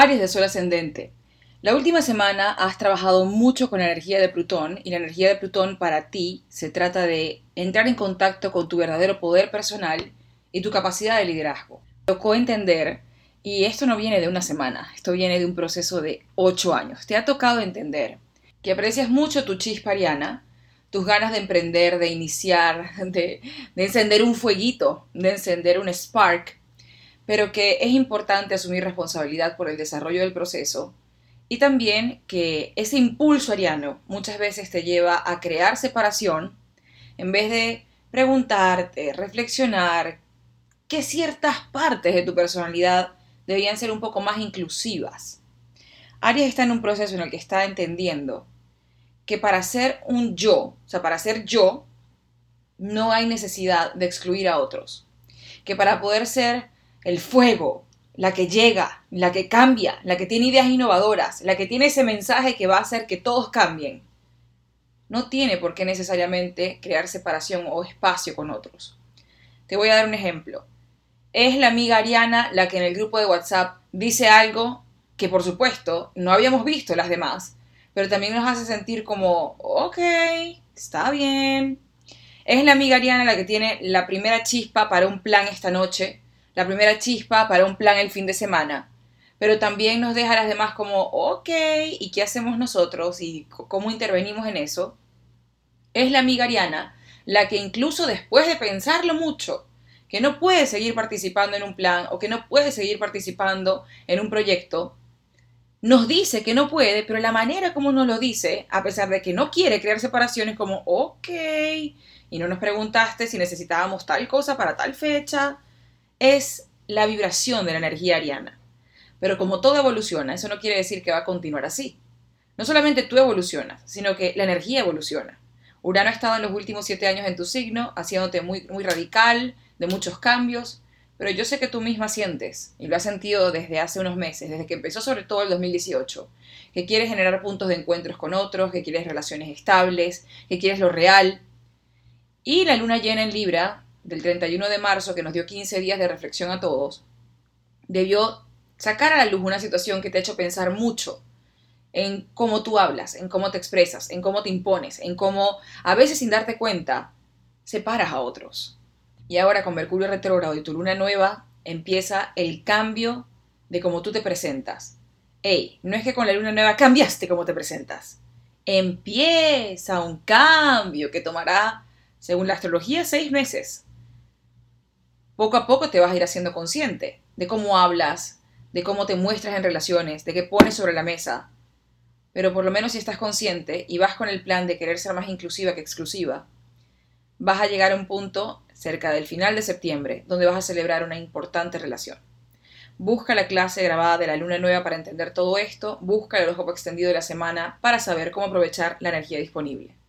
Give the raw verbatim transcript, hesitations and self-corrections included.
Aries de Sol ascendente. La última semana has trabajado mucho con la energía de Plutón y la energía de Plutón para ti se trata de entrar en contacto con tu verdadero poder personal y tu capacidad de liderazgo. Tocó entender, y esto no viene de una semana, esto viene de un proceso de ocho años. Te ha tocado entender que aprecias mucho tu chispa ariana, tus ganas de emprender, de iniciar, de, de encender un fueguito, de encender un spark, pero que es importante asumir responsabilidad por el desarrollo del proceso y también que ese impulso ariano muchas veces te lleva a crear separación en vez de preguntarte, reflexionar que ciertas partes de tu personalidad deberían ser un poco más inclusivas. Aries está en un proceso en el que está entendiendo que para ser un yo, o sea, para ser yo, no hay necesidad de excluir a otros. Que para poder ser el fuego, la que llega, la que cambia, la que tiene ideas innovadoras, la que tiene ese mensaje que va a hacer que todos cambien, no tiene por qué necesariamente crear separación o espacio con otros. Te voy a dar un ejemplo. Es la amiga Ariana la que en el grupo de WhatsApp dice algo que por supuesto no habíamos visto las demás, pero también nos hace sentir como, ok, está bien. Es la amiga Ariana la que tiene la primera chispa para un plan esta noche, la primera chispa para un plan el fin de semana, pero también nos deja a las demás como, ok, ¿y qué hacemos nosotros? ¿Y cómo intervenimos en eso? Es la amiga Ariana la que incluso después de pensarlo mucho, que no puede seguir participando en un plan o que no puede seguir participando en un proyecto, nos dice que no puede, pero la manera como nos lo dice, a pesar de que no quiere crear separaciones, como, ok, y no nos preguntaste si necesitábamos tal cosa para tal fecha, es la vibración de la energía ariana. Pero como todo evoluciona, eso no quiere decir que va a continuar así. No solamente tú evolucionas, sino que la energía evoluciona. Urano ha estado en los últimos siete años en tu signo, haciéndote muy, muy radical, de muchos cambios, pero yo sé que tú misma sientes, y lo has sentido desde hace unos meses, desde que empezó sobre todo el dos mil dieciocho, que quieres generar puntos de encuentros con otros, que quieres relaciones estables, que quieres lo real. Y la luna llena en Libra, del treinta y uno de marzo, que nos dio quince días de reflexión a todos, debió sacar a la luz una situación que te ha hecho pensar mucho en cómo tú hablas, en cómo te expresas, en cómo te impones, en cómo, a veces sin darte cuenta, separas a otros. Y ahora con Mercurio retrógrado y tu luna nueva, empieza el cambio de cómo tú te presentas. Ey, no es que con la luna nueva cambiaste cómo te presentas. Empieza un cambio que tomará, según la astrología, seis meses. Poco a poco te vas a ir haciendo consciente de cómo hablas, de cómo te muestras en relaciones, de qué pones sobre la mesa. Pero por lo menos si estás consciente y vas con el plan de querer ser más inclusiva que exclusiva, vas a llegar a un punto cerca del final de septiembre donde vas a celebrar una importante relación. Busca la clase grabada de la luna nueva para entender todo esto, busca el horóscopo extendido de la semana para saber cómo aprovechar la energía disponible.